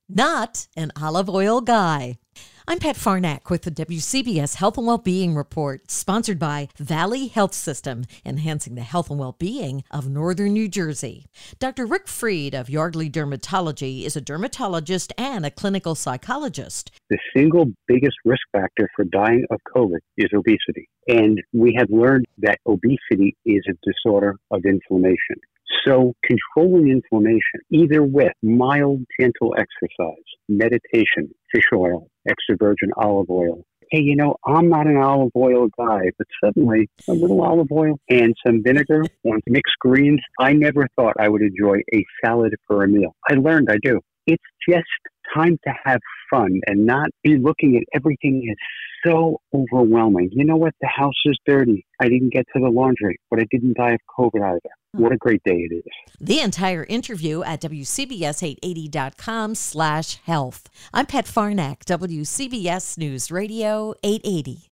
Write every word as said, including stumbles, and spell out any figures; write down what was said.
not an olive oil guy. I'm Pat Farnack with the W C B S Health and Wellbeing Report, sponsored by Valley Health System, enhancing the health and well-being of northern New Jersey. Doctor Rick Freed of Yardley Dermatology is a dermatologist and a clinical psychologist. The single biggest risk factor for dying of COVID is obesity. And we have learned that obesity is a disorder of inflammation. So controlling inflammation, either with mild, gentle exercise, meditation, fish oil, extra virgin olive oil. Hey, you know, I'm not an olive oil guy, but suddenly a little olive oil and some vinegar and mixed greens. I never thought I would enjoy a salad for a meal. I learned I do. It's just time to have fun and not be looking at everything as so overwhelming. You know what? The house is dirty. I didn't get to the laundry, but I didn't die of COVID either. What a great day it is. The entire interview at W C B S eight eighty dot com slash health. I'm Pat Farnack, W C B S News Radio eight eighty.